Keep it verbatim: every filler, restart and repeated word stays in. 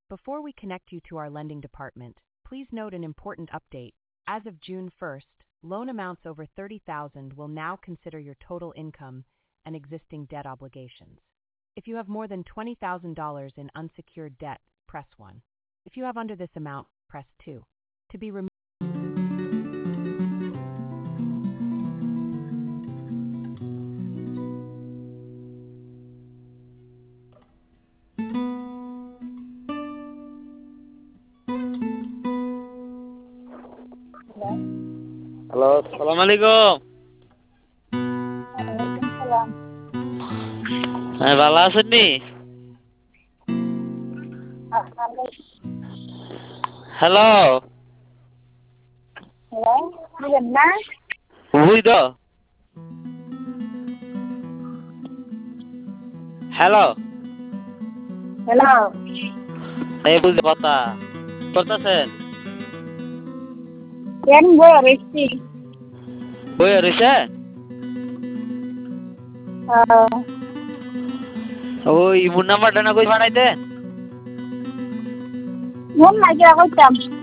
Before we connect you to our lending department, please note an important update. As of June first, loan amounts over thirty thousand dollars will now consider your total income and existing debt obligations. If you have more than twenty thousand dollars in unsecured debt, press one. If you have under this amount, press two. To be removed. Hello, সালাম আলাইকুম। ওয়ালাইকুম সালাম। হ্যাঁ, ভালো আছেন নি? Hello. Hello, বুঝেন না? বুঝি তো। হ্যালো। হ্যালো। এই বুঝি কথা করতেছেন? কেন বই রইছি? বই রইছে? হ্যাঁ। ওই ইমুন নাম্বারটা না কই পাঠাইতেন? মন লাগিয়া কইতাম।